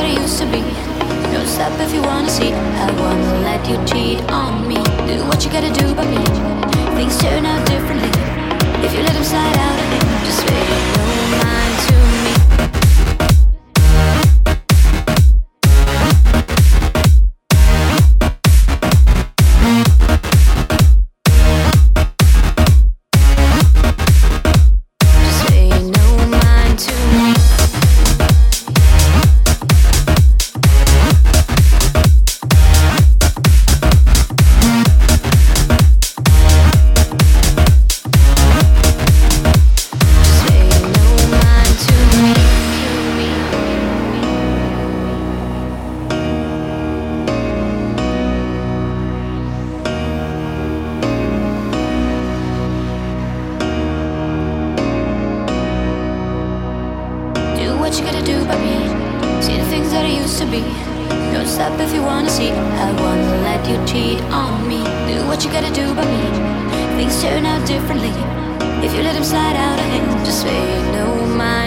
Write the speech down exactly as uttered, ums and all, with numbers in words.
that it used to be. Don't stop if you wanna see. I wanna let you cheat on me. Do what you gotta do by me. Things turn out differently if you let them slide out of it. Just pay no mind to me. What you gotta do by me. See the things that I used to be. Don't stop if you wanna see. I wanna let you cheat on me. Do what you gotta do by me. Things turn out differently if you let them slide out of hand. Just pay no mind.